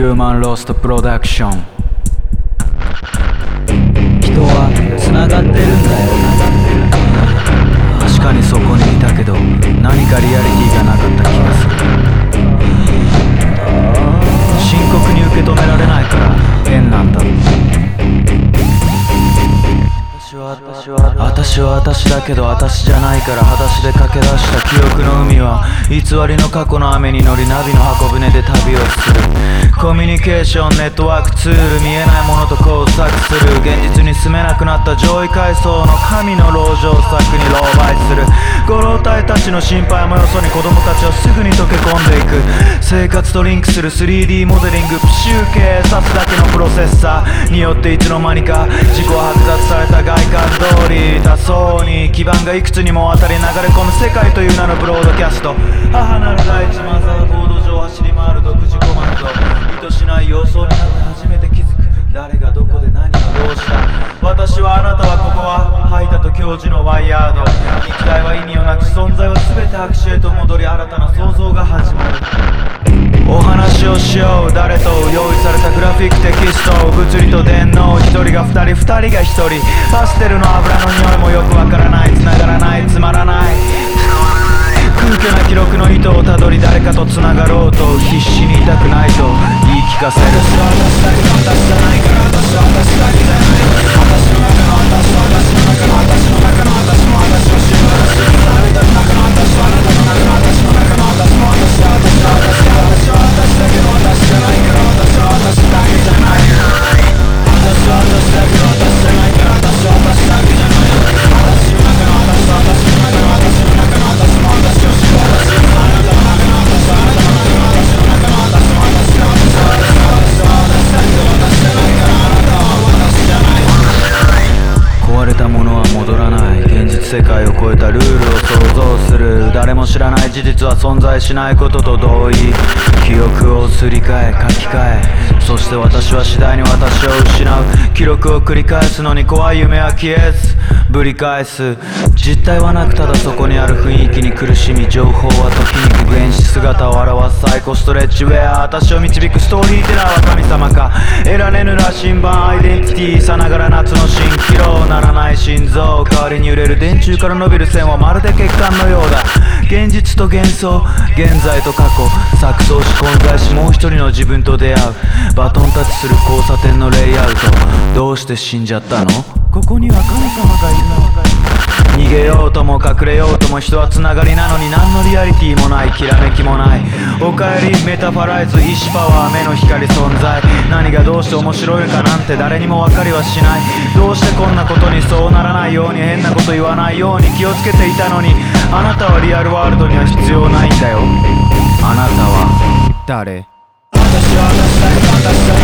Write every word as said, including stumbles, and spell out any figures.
ヒューマンロストプロダクション。人はつながってるんだよ。確かにそこにいたけど何かリアリティがなかった気がする。深刻に受け止められないから変なんだ。私は私だけど私じゃないから裸足で駆け出した記憶の海は偽りの過去の雨に乗りナビの箱舟で旅をする。コミュニケーションネットワークツール、見えないものと交錯する。現実に住めなくなった上位階層の神の籠城策に狼狽する。ご老体たちの心配もよそに子供たちはすぐに溶け込んでいく。生活とリンクする スリーディー モデリング、プシュー系刺すだけのプロセッサーによっていつの間にか自己剥奪された外観通り、多層に基盤がいくつにも渡り流れ込む世界という名のブロードキャスト。母なる大地マザーボード上走り回る独自コマンド、意図しない様相になって初めて気づく。誰がどこで何をどうした。私はあなたはここは吐いたと教授のワイヤード。肉体は意味をなくし存在は全て白紙へと戻り、新たな創造が始まる。お話をしよう誰と用意されたグラフィックテキスト、物理と電脳、一人が二人二人が一人。パステルの油の匂いもよくわからない。繋がらないつまらない空虚な記録の糸をたどり、誰かと繋がろうと必死にいたくないと言い聞かせる。私は私だけど私じゃないから、私は私だけじゃない。私の中の私は私の中の私の中の私も私を知る。私の中の私はあなたの中の私の中の私も私は私は私は私は私だけど私じゃないから、私は私だけじゃない。私は私だけど私じゃないから、私は私だけじゃない。私の中の私は私の中の私の中の私も私を知る。私はあなたの中の私はあなたの中の私の中の私も私は私は私は私は私だけど私じゃないから、あなたは私じゃない。壊れたものは戻らない。現実世界を超えたルールを想像する。誰も知らない事実は存在しないことと同意。記憶をすり替え書き換え、そして私は次第に私を失う。記録を繰り返すのに怖い夢は消えずぶり返す。実体はなくただそこにある雰囲気に苦しみ、情報は時に具現し姿を表すサイコストレッチウェア。私を導くストーリーテラーは神様か。得られぬ羅針盤アイデンティティさながら夏の蜃気楼。ならない心臓代わりに揺れる電柱から伸びる線はまるで血管のようだ。現実と幻想、現在と過去、錯綜し混在しもう一人の自分と出会う。バトンタッチする交差点のレイアウト。どうして死んじゃったの。ここには神様がいるの。逃げようとも隠れようとも人はつながりなのに何のリアリティもない、きらめきもない。おかえりメタファライズ意志パワー目の光存在。何がどうして面白いかなんて誰にも分かりはしない。どうしてこんなことにそうならないように変なこと言わないように気をつけていたのに、あなたはリアルワールドには必要ないんだよ。あなたは誰。私は私だけど私だ